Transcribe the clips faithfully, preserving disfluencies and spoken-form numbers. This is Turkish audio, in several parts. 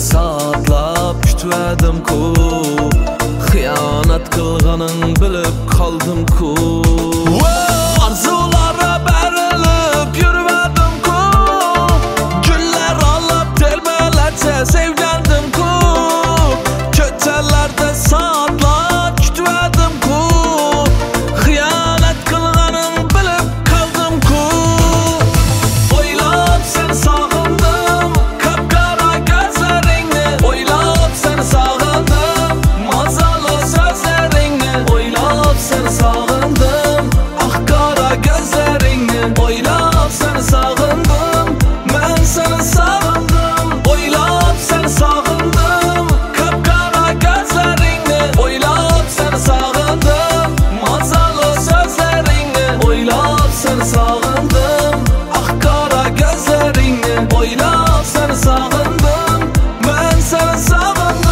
saatlab kutvadim-ku, xiyonat qilganing bilib qoldim-ku. Arzulara berilib yurvadim-ku, gullar olib telbalarcha sevgandim-ku. Ko'chalarda saatlab kutvadim-ku, xiyonat qilganing bilib qoldim-ku. O'ylab seni sog'indim, qapqara ko'zlaringni, o'ylab seni sog'indim, mazali so'zlaringni, o'ylab seni sog'indim, ah qora ko'zlaringni, o'ylab seni sog'indim, men seni sog'indim, o'ylab seni sog'indim, qapqara ko'zlaringni, o'ylab seni sog'indim, mazali so'zlaringni, o'ylab seni sog'indim, ah qora ko'zlaringni, o'ylab seni sog'indim, men seni sog'indim.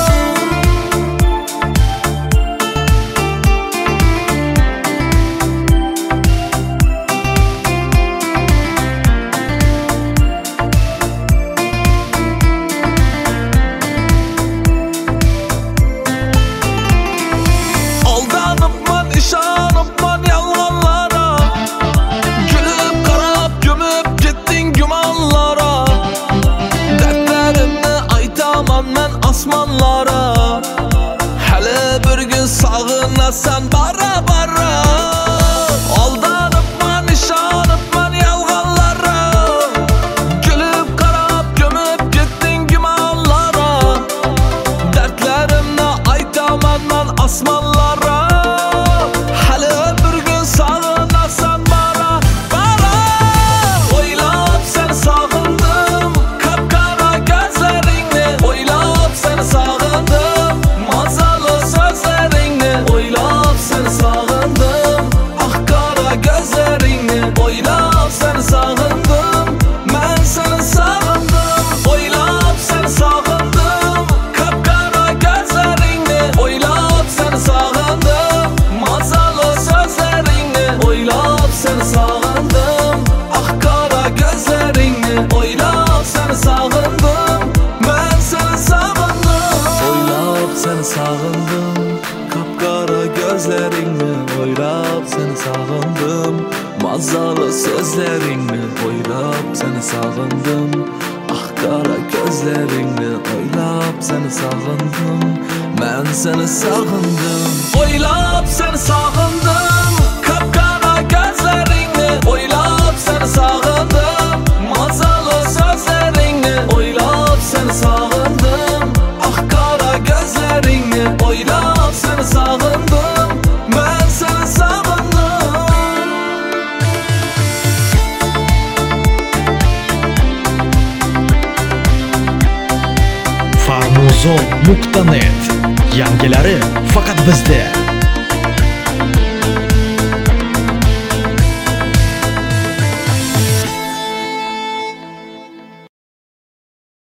Aldanıpman, işanıpman yalganlara, gülüp qarab gömüp gittin gümanlara. Dertlerimni aytaman men asmanlara, hali bir gün sog'inasan bara bara. Aldanıpman, işanıpman yalganlara, gülüp qarab gömüp gittin gümanlara. Dertlerimni aytaman men asmanlara, hali bir gün sog'inasan bara bara. O'ylab seni sog'indim, qapqara ko'zlaringni, o'ylab seni sog'indim, mazali so'zlaringni, o'ylab seni sog'indim, ah qora ko'zlaringni, o'ylab seni sog'indim, men seni sog'indim, o'ylab seni sog'indim, qapqara ko'zlaringni, o'ylab seni sog'indim, mazali so'zlaringni, o'ylab seni sog'indim, ah qora ko'zlaringni, o'ylab seni sog'indim, men seni sog'indim. O'ylab seni sog'indim, qapqara ko'zlaringni, o'ylab seni sog'indim, mazali so'zlaringni, o'ylab seni sog'indim, ah qora ko'zlaringni, o'ylab seni sog'indim, men seni sog'indim. O'ylab seni sog'indim, qapqara ko'zlaringni, o'ylab seni sog'indim, mazali so'zlaringni, o'ylab seni sog'indim, ah qora ko'zlaringni, o'ylab seni sog'indim, men seni sog'indim. farmuzon nuqta net, yangilari faqat bizda.